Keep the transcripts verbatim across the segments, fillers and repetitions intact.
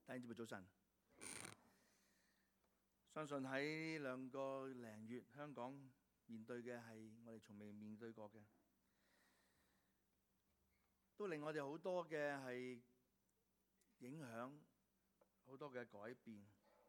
弟兄姊妹早晨，相信喺呢兩個零月，香港面對嘅係我哋從未面對過嘅，都令我哋好多嘅係影響，好多嘅改變。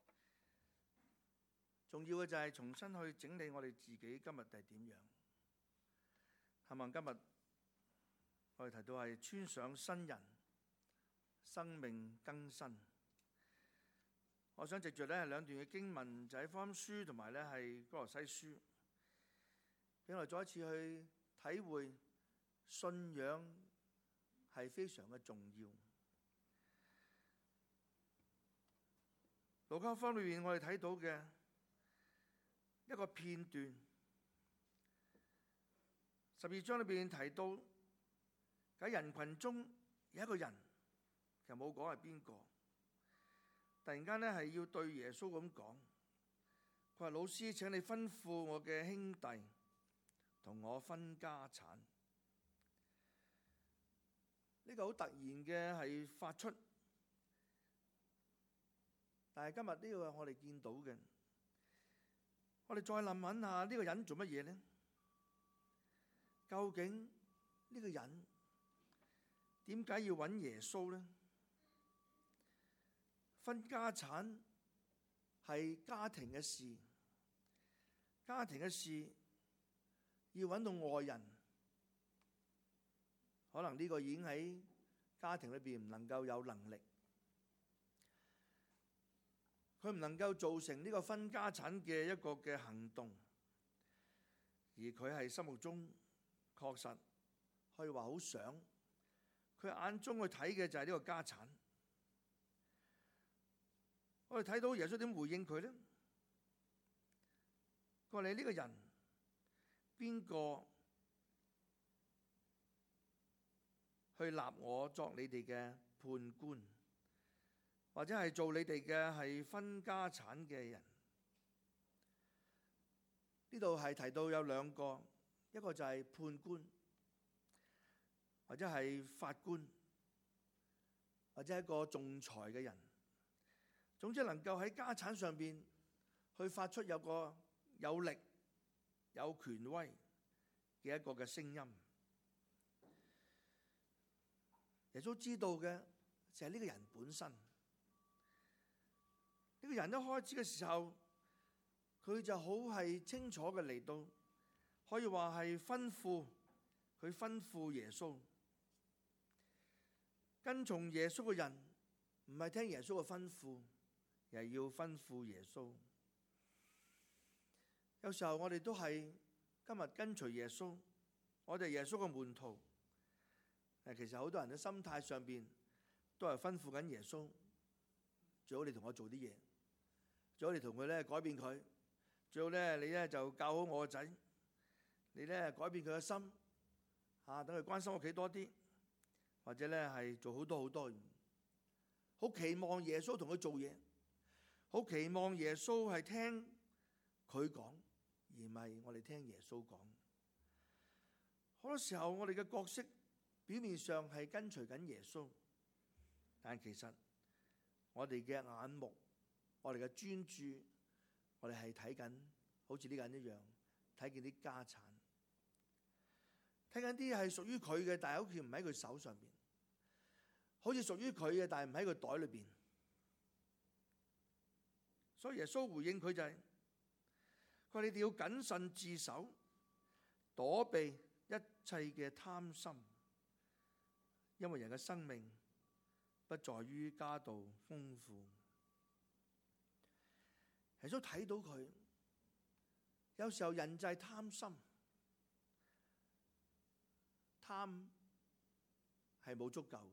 重要嘅就係重新去整理我哋自己今日係點樣。希望今日我哋提到係穿上新人，生命更新。我想藉著咧兩段嘅經文，就喺福音書同埋咧係歌羅西書，俾我哋再一次去體會信仰係非常嘅重要。路加福音裏面我哋睇到嘅一個片段，十二章裏邊提到喺人群中有一個人，其實冇講係邊個。突然間咧係要對耶穌咁講，佢話：老師，請你吩咐我嘅兄弟同我分家產。呢個好突然嘅係發出，但係今日呢個係我哋見到嘅。我哋再諗諗下呢個人做乜嘢呢？究竟呢個人點解要揾耶穌呢？分家產係家庭嘅事，家庭嘅事要揾到外人，可能呢個已經喺家庭裏邊唔能夠有能力，佢唔能夠造成呢個分家產嘅一個嘅行動，而佢係心目中確實可以話好想，佢眼中去睇嘅就係呢個家產。我哋睇到耶穌點回應佢呢？佢話：你呢個人邊個去立我作你哋嘅判官，或者係做你哋嘅係分家產嘅人？呢度係提到有兩個，一個就係判官，或者係法官，或者係一個仲裁嘅人。總之能夠喺家產上邊去發出有個有力、有權威嘅一個嘅聲音。耶穌知道嘅就係呢個人本身。呢個人一開始嘅時候，佢就好係清楚嘅嚟到，可以話係吩咐佢吩咐耶穌。跟從耶穌嘅人唔係聽耶穌嘅吩咐，又要吩咐耶穌。有時候我哋都係今日跟隨耶穌，我哋耶穌嘅門徒。誒，其實好多人嘅心態上邊都係吩咐緊耶穌，最好你同我做啲嘢，最好你同佢咧改變佢，最好咧你咧就教好我個仔，你咧改變佢嘅心，嚇等佢關心屋企多啲，或者咧係做好多好多，好期望耶穌同佢做嘢。好期望耶穌係聽佢講，而唔係我哋聽耶穌講。好多時候我哋嘅角色表面上係跟隨緊耶穌，但其實我哋嘅眼目、我哋嘅專注，我哋係睇緊好似呢個人一樣，睇見啲家產，睇緊啲係屬於佢嘅，但係好似唔喺佢手上邊，好似屬於佢嘅，但係唔喺佢袋裏邊。所以耶穌回應佢就係：佢話你哋要謹慎自守，躲避一切嘅貪心，因為人嘅生命不在於家道豐富。耶穌睇到佢，有時候人就係貪心，貪係冇足夠，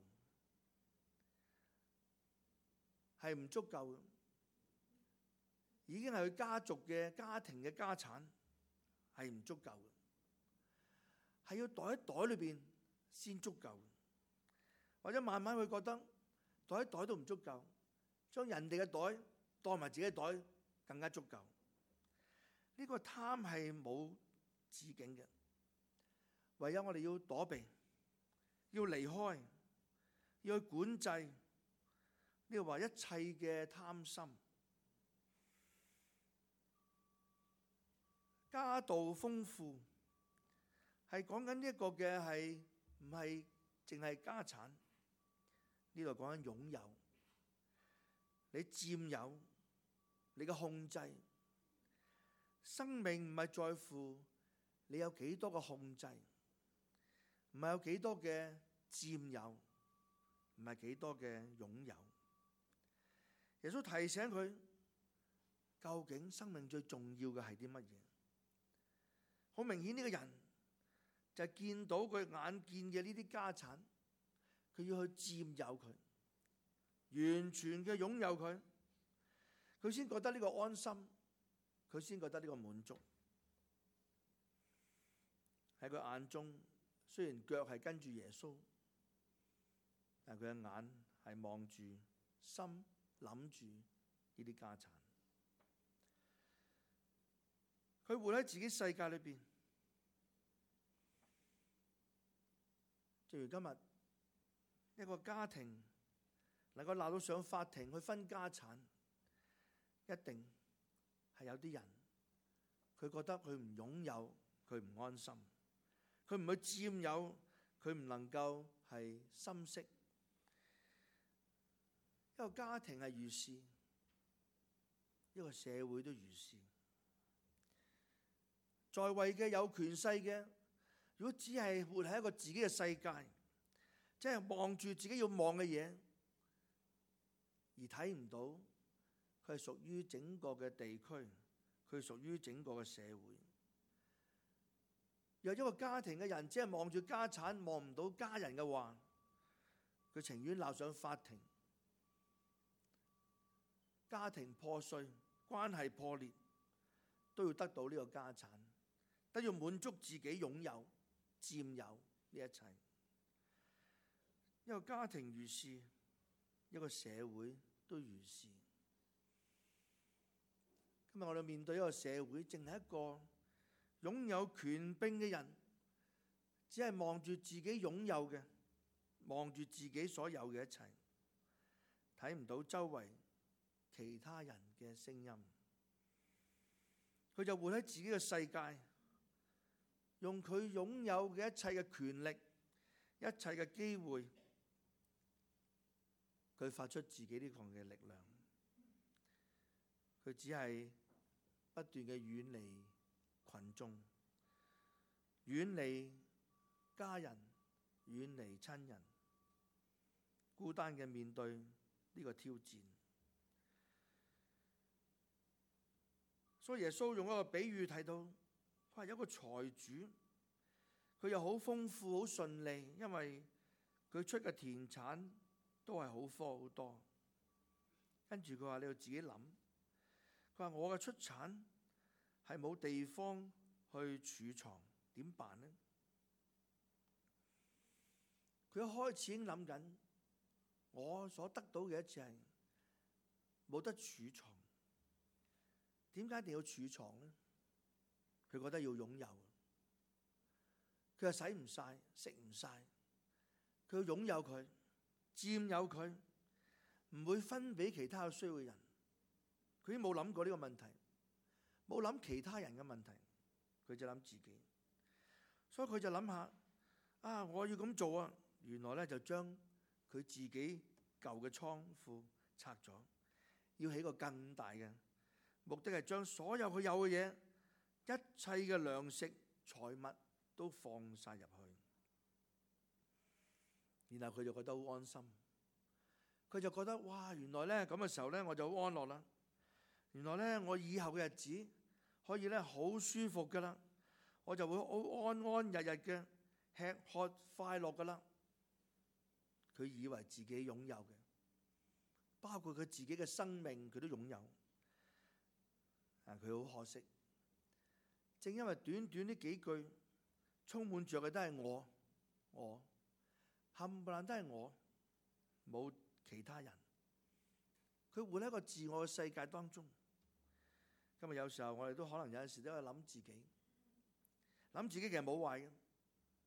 係唔足夠。已經係佢家族嘅家庭嘅家產，係唔足夠嘅，係要袋喺袋裏邊先足夠，或者慢慢會覺得袋喺袋都唔足夠，將人哋嘅袋當埋自己嘅袋更加足夠。呢個貪係冇止境嘅，唯有我哋要躲避，要離開，要去管制， 呢個話一切嘅貪心，家道豐富，係講緊呢一個嘅係唔係淨係家產？呢度講緊擁有，你佔有，你嘅控制。生命唔係在乎你有幾多嘅控制，唔係有幾多嘅佔有，唔係幾多嘅擁有。耶穌提醒佢，究竟生命最重要嘅係啲乜嘢？好明顯呢個人就係見到佢眼見嘅呢啲家產，佢要去佔有佢，完全嘅擁有佢，佢先覺得呢個安心，佢先覺得呢個滿足。喺佢眼中，雖然腳係跟住耶穌，但係佢嘅眼係望住，心諗住呢啲家產。佢活喺自己世界裏邊，正如今日一個家庭能夠鬧到上法庭去分家產，一定係有啲人佢覺得佢唔擁有，佢唔安心，佢唔去佔有，佢唔能夠係心息。一個家庭係如是，一個社會都如是。在位嘅有權勢嘅，如果只係活喺一個自己嘅世界，即係望住自己要望嘅嘢，而睇唔到佢係屬於整個嘅地區，佢係屬於整個嘅社會。有一個家庭嘅人只係望住家產，望唔到家人嘅話，佢情願鬧上法庭，家庭破碎，關係破裂，都要得到呢個家產，都要滿足自己擁有、佔有呢一切。一個家庭如是，一個社會都如是。今日我哋面對一個社會，淨係一個擁有權柄嘅人，只係望住自己擁有嘅，望住自己所有嘅一切，睇唔到周圍其他人嘅聲音。佢就活喺自己嘅世界，用佢擁有嘅一切嘅權力、一切嘅機會，佢發出自己呢個嘅力量。佢只係不斷嘅遠離群眾，遠離家人，遠離親人，孤單嘅面對呢個挑戰。所以耶穌用一個比喻提到，佢話有一個財主，佢又好豐富、好順利，因為佢出嘅田產都係好多好多。跟住佢話你要自己諗，佢話我嘅出產係冇地方去儲藏，點辦呢？佢一開始已經諗緊，我所得到嘅一切冇得儲藏。點解一定要儲藏呢？佢覺得要擁有，佢又使唔晒，食唔晒，佢要擁有佢，佔有佢，唔會分俾其他有需要嘅人。佢已經冇諗過呢個問題，冇諗其他人嘅問題，佢就諗自己。所以佢就諗下，啊，我要咁做啊！原來咧就將佢自己舊嘅倉庫拆咗，要起個更大嘅。目的係將所有佢有嘅嘢，一切嘅糧食財物都放晒入去，然後佢就覺得好安心。佢就覺得哇，原來咧咁嘅時候咧，我就好安樂啦。原來咧我以後嘅日子可以咧好舒服噶啦，我就會好安安日日嘅吃喝快樂噶啦。佢以為自己擁有嘅，包括佢自己嘅生命，佢都擁有。但佢好可惜，正因為短短呢幾句充滿着嘅都係我，我冚唪唥都係我，冇其他人。佢活喺一個自我嘅世界當中。今日有時候我哋都可能有陣時都係諗自己，諗自己其實冇壞嘅，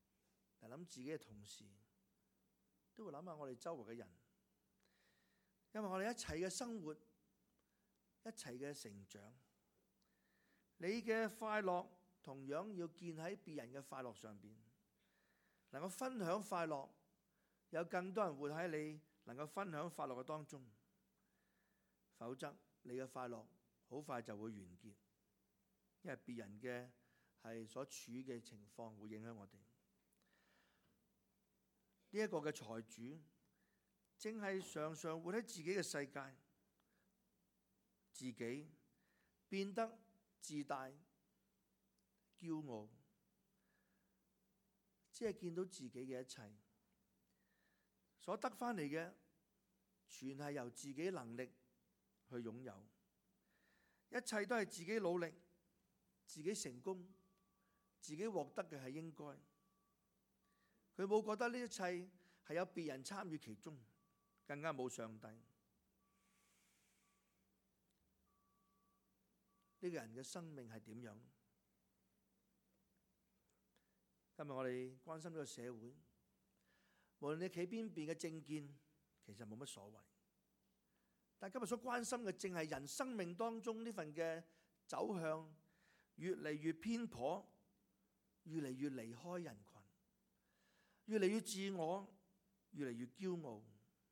但係諗自己嘅同時，都會諗下我哋周圍嘅人， 因為我哋一齊嘅生活，一齊嘅成長，你嘅快樂同樣要建喺別人嘅快樂上邊，能夠分享快樂，有更多人活喺你能夠分享快樂嘅當中，否則你嘅快樂好快就會完結，因為別人嘅係所處嘅情況會影響我哋。呢一個嘅財主正係常常活喺自己嘅世界，自己變得自大、驕傲，只係見到自己嘅一切所得返嚟嘅，全係由自己能力去擁有，一切都係自己努力、自己成功、自己獲得嘅係應該。佢冇覺得呢一切係有別人參與其中，更加冇上帝。呢個人嘅生命係點樣？今日我哋關心呢個社會，無論你企邊邊嘅政見，其實冇乜所謂。但今日所關心嘅，正係人生命當中呢份嘅走向越嚟越偏頗，越嚟越離開人群，越嚟越自我，越嚟越驕傲。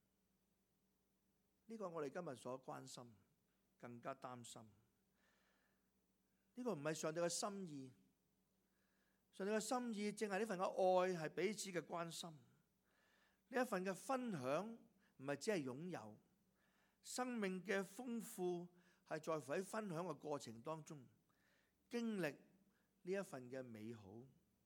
呢個我哋今日所關心，更加擔心。呢個唔係上帝嘅心意。上帝嘅心意正係呢份嘅愛，係彼此嘅關心。呢一份嘅分享唔係只係擁有，生命嘅豐富係在乎喺分享嘅過程當中經歷呢一份嘅美好。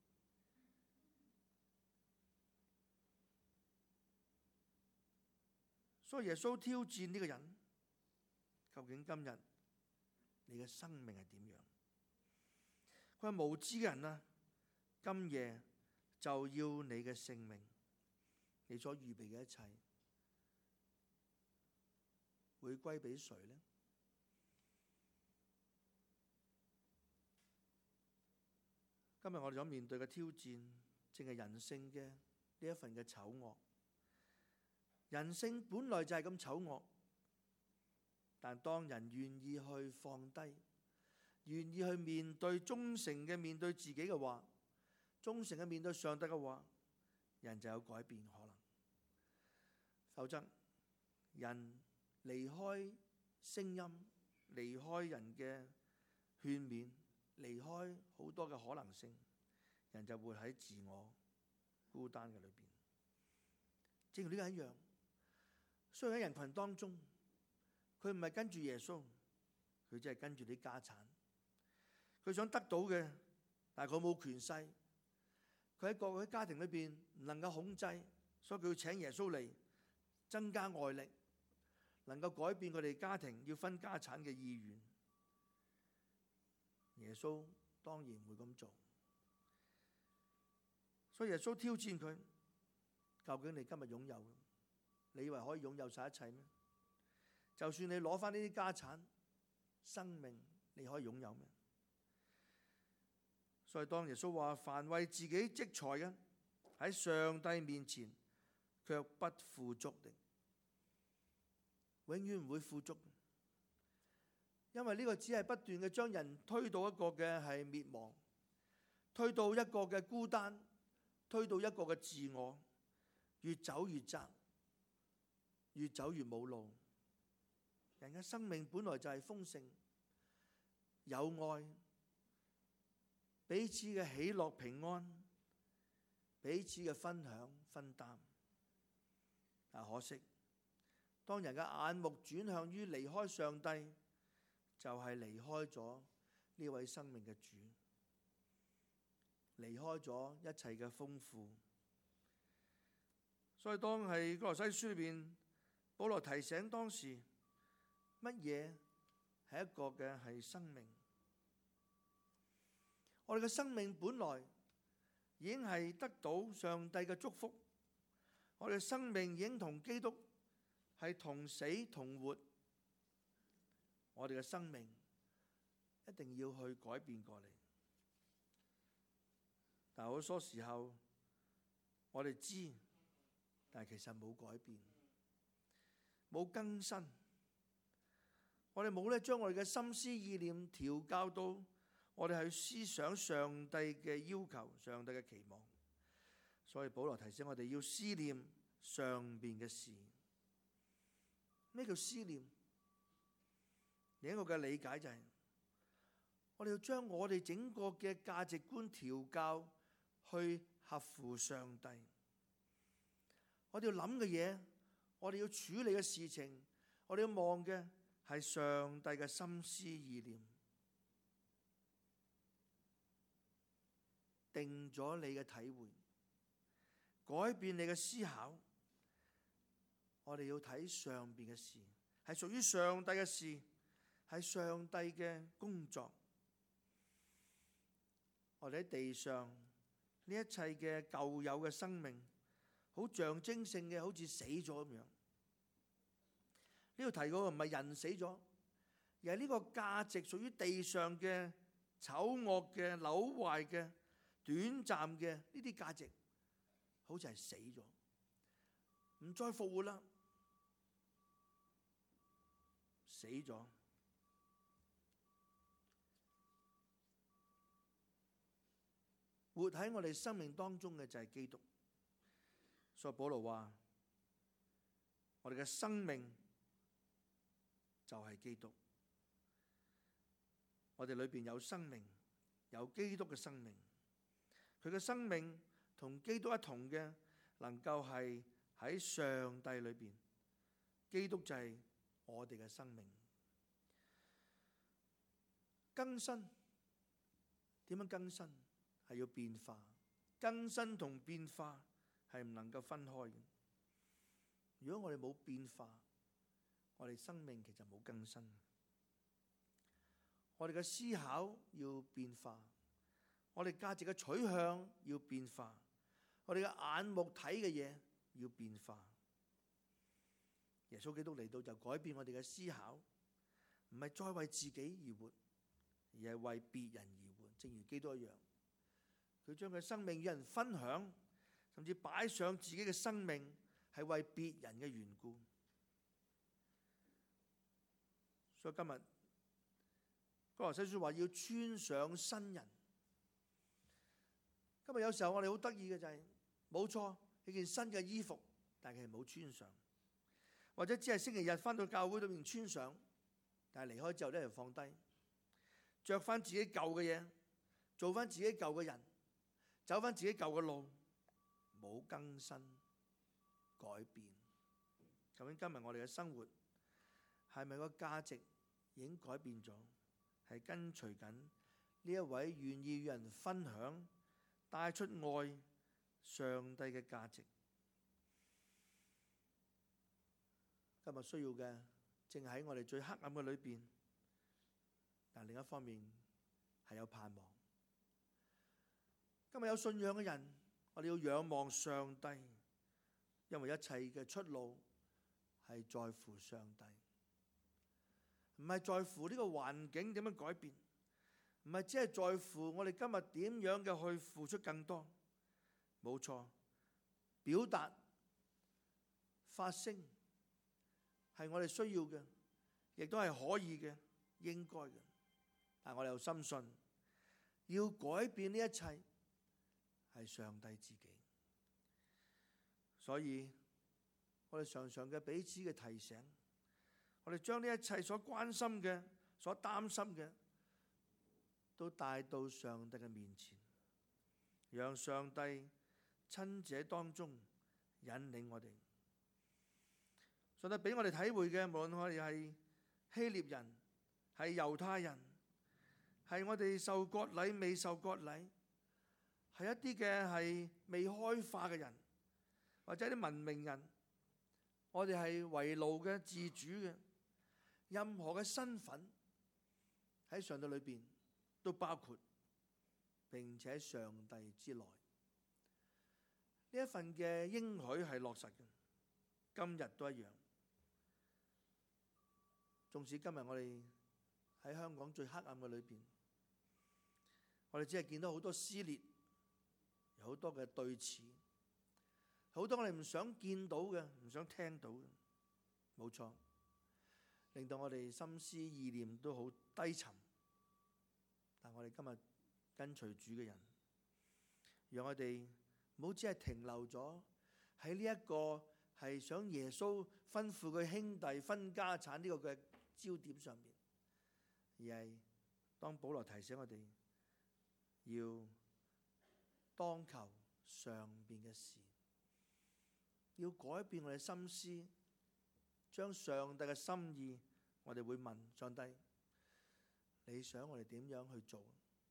所以耶穌挑戰呢個人，究竟今日你嘅生命係點樣？佢係無知嘅人啊！今夜就要你嘅性命，你所預備嘅一切會歸俾誰呢？今日我哋所面對嘅挑戰，正係人性嘅呢一份嘅醜惡。人性本來就係咁醜惡，但當人願意去放低，願意去面對忠誠嘅面對自己嘅話，忠誠嘅面對上帝嘅話，人就有改變可能。否則，人離開聲音，離開人嘅勸勉，離開好多嘅可能性，人就活喺自我孤單嘅裏邊。正如呢個一樣，雖然喺人群當中，佢唔係跟住耶穌，佢只係跟住啲家產。佢想得到嘅，但係佢冇權勢。佢喺各個家庭裏邊唔能夠控制，所以佢要請耶穌嚟增加外力，能夠改變佢哋家庭要分家產嘅意願。耶穌當然唔會咁做，所以耶穌挑戰佢：究竟你今日擁有，你以為可以擁有晒一切咩？就算你攞翻呢啲家產，生命你可以擁有咩？所以當耶穌話凡為自己積財嘅，喺上帝面前卻不富足的，永遠唔會富足，因為呢個只係不斷嘅將人推到一個嘅係滅亡，推到一個嘅孤單，推到一個嘅自我，越走越窄，越走越冇路。人嘅生命本來就係豐盛，有愛，彼此嘅喜樂平安，彼此嘅分享分擔。但可惜，當人嘅眼目轉向於離開上帝，就係離開咗呢位生命嘅主，離開咗一切嘅豐富。所以當係歌羅西書裏邊，保羅提醒當時乜嘢係一個嘅係生命。我哋嘅生命本來已經係得到上帝嘅祝福，我哋嘅生命已經同基督係同死同活。我哋嘅生命一定要去改變過嚟，但好多時候我哋知，但係其實冇改變， 冇更新，我哋冇咧將我哋嘅心思意念調教到我哋去思想上帝嘅要求、上帝嘅期望。所以保羅提醒我哋要思念上邊嘅事。咩叫思念？另一個嘅理解就係、是、我哋要將我哋整個嘅價值觀調教去合乎上帝。我哋要諗嘅嘢，我哋要處理嘅事情，我哋要望嘅係上帝嘅心思意念，定咗你嘅體會，改變你嘅思考。我哋要睇上邊嘅事，係屬於上帝嘅事，係上帝嘅工作。我哋喺地上呢一切嘅舊有嘅生命，好象徵性嘅，好似死咗咁樣。呢度提過唔係人死咗，而係呢個價值屬於地上嘅醜惡嘅、朽壞嘅、短暫嘅呢啲價值，好似係死咗，唔再復活啦，死咗。活喺我哋生命當中嘅就係基督。所以保羅話：我哋嘅生命就係基督。我哋裏邊有生命，有基督嘅生命。佢嘅生命同基督一同嘅，能夠係喺上帝裏邊。基督就係我哋嘅生命。更新，點樣更新？係要變化。更新同變化係唔能夠分開嘅。如果我哋冇變化，我哋生命其實冇更新。我哋嘅思考要變化，我哋價值嘅取向要變化，我哋嘅眼目睇嘅嘢要變化。耶穌基督嚟到就改變我哋嘅思考，唔係再為自己而活，而係為別人而活。正如基督一樣，佢將佢生命與人分享，甚至擺上自己嘅生命，係為別人嘅緣故。所以今日哥羅西書話要穿上新人。今日有時候我哋好得意嘅就係、是，冇錯，呢件新嘅衣服，但係冇穿上，或者只係星期日返到教會裏面穿上，但係離開之後咧就放低，着翻自己舊嘅嘢，做翻自己舊嘅人，走翻自己舊嘅路，冇更新改變。究竟今日我哋嘅生活係咪個價值已經改變咗？係跟隨緊呢一位願意與人分享、帶出愛上帝嘅價值。今日需要嘅正喺我哋最黑暗嘅裏邊，但另一方面係有盼望。今日有信仰嘅人，我哋要仰望上帝，因為一切嘅出路係在乎上帝。唔係在乎呢個環境點樣改變，唔係只係在乎我哋今日點樣嘅去付出更多。冇錯，表達發聲係我哋需要嘅，亦都係可以嘅，應該嘅。但我哋又深信，要改變呢一切係上帝自己。所以我哋常常嘅彼此嘅提醒，我哋將呢一切所關心嘅、所擔心嘅，都帶到上帝嘅面前，讓上帝親自喺當中引領我哋。上帝俾我哋體會嘅，無論我哋係希臘人、係猶太人、係我哋受割禮、未受割禮，係一啲嘅係未開化嘅人，或者啲文明人，我哋係為奴嘅、自主嘅。任何嘅身份喺上帝裏邊都包括，並且上帝之內。呢一份嘅應許係落實嘅，今日都一樣。縱使今日我哋喺香港最黑暗嘅裏邊，我哋只係見到好多撕裂，有好多嘅對峙，好多我哋唔想見到嘅、唔想聽到嘅。 冇錯，令到我哋心思意念都好低沉。但我哋今日跟隨主嘅人，讓我哋唔好只係停留咗喺呢一個係想耶穌吩咐佢兄弟分家產呢個嘅焦點上面，而係當保羅提醒我哋要當求上邊嘅事，要改變我哋心思，將上帝嘅心意，我哋會問上帝，你想我哋點樣去做？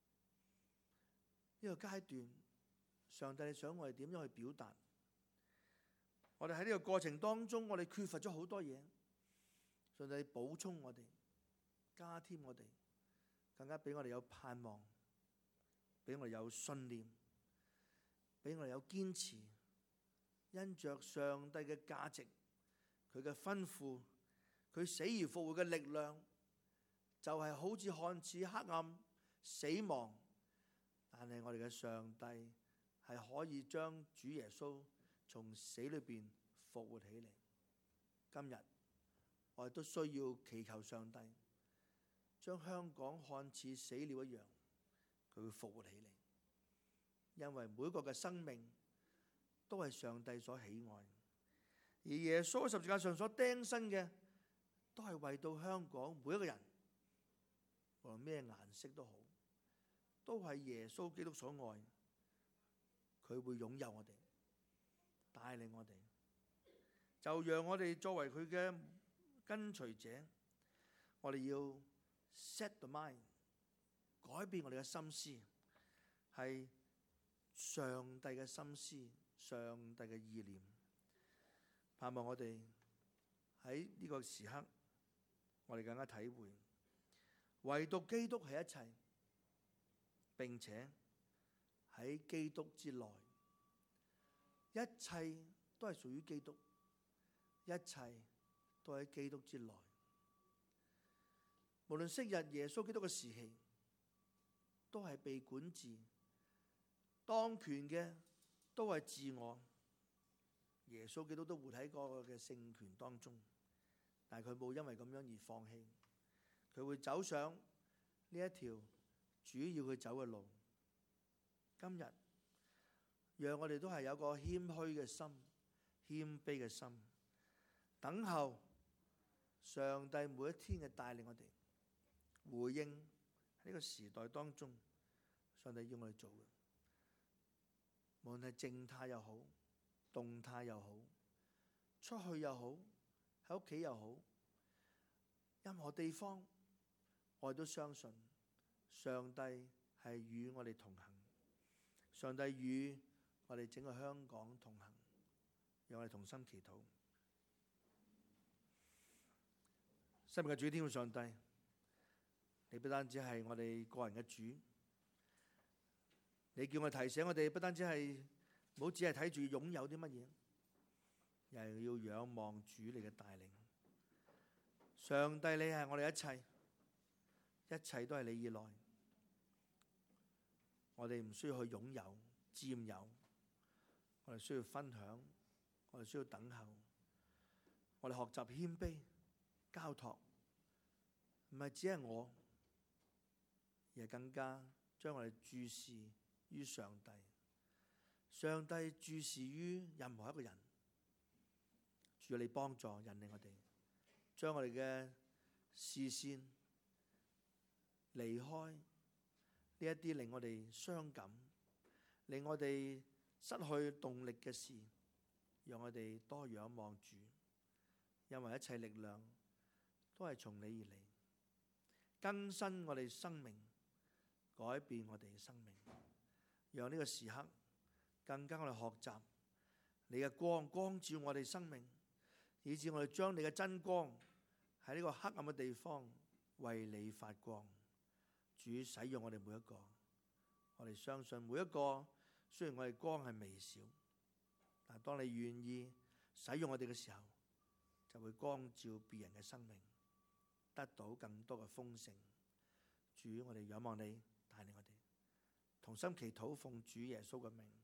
呢個階段，上帝你想我哋點樣去表達？我哋喺呢個過程當中，我哋缺乏咗好多嘢，上帝補充我哋，加添我哋，更加俾我哋有盼望，俾我哋有信念，俾我哋有堅持，因着上帝嘅價值，佢嘅吩咐，佢死而復活嘅力量，就係好似看似黑暗死亡，但係我哋嘅上帝係可以將主耶穌從死裏邊復活起嚟。今日我哋都需要祈求上帝將香港看似死了一樣，佢會復活起嚟，因為每一個嘅生命都係上帝所喜愛，而耶穌喺十字架上所釘身嘅，都係為到香港每一個人，無論咩顏色都好，都係耶穌基督所愛，佢會擁有我哋，帶領我哋，就讓我哋作為佢嘅跟隨者，我哋要 set the mind， 改變我哋嘅心思，係上帝嘅心思，上帝嘅意念。盼望我哋喺呢個時刻，我哋更加體會，唯獨基督係一切，並且喺基督之內，一切都係屬於基督，一切都喺基督之內。無論昔日耶穌基督嘅時期，都係被管治，當權嘅都係自我。耶穌基督都活喺嗰個嘅聖權當中，但係佢冇因為咁樣而放棄，佢會走上呢一條主要佢走嘅路。今日讓我哋都係有個謙虛嘅心，謙卑嘅心，等候上帝每一天嘅帶領我哋，回應呢個時代當中上帝要我哋做嘅，無論係靜態又好，動態又好，出去又好，喺屋企又好，任何地方我哋都相信上帝係與我哋同行，上帝與我哋整個香港同行，讓我哋同心祈禱。生命嘅主天父上帝，你不單止係我哋個人嘅主，你叫我提醒我哋，不單止係唔好只係睇住擁有啲乜嘢，又係要仰望主你嘅帶領。上帝，你係我哋一切，一切都係你以來。我哋唔需要去擁有、佔有，我哋需要分享，我哋需要等候，我哋學習謙卑、交託，唔係只係我，而係更加將我哋注視於上帝。上帝注視於任何一個人，主你幫助引領我哋，將我哋嘅視線離開呢一啲令我哋傷感、令我哋失去動力嘅事，讓我哋多仰望主，因為一切力量都係從你而嚟，更新我哋生命，改變我哋嘅生命，讓呢個時刻更加我哋學習你嘅光，光照我哋生命，以致我哋將你嘅真光喺呢個黑暗嘅地方為你發光。主使用我哋每一個，我哋相信每一個，雖然我哋光係微小，但係當你願意使用我哋嘅時候，就會光照別人嘅生命，得到更多嘅豐盛。主，我哋仰望你帶領我哋，同心祈禱，奉主耶穌嘅名。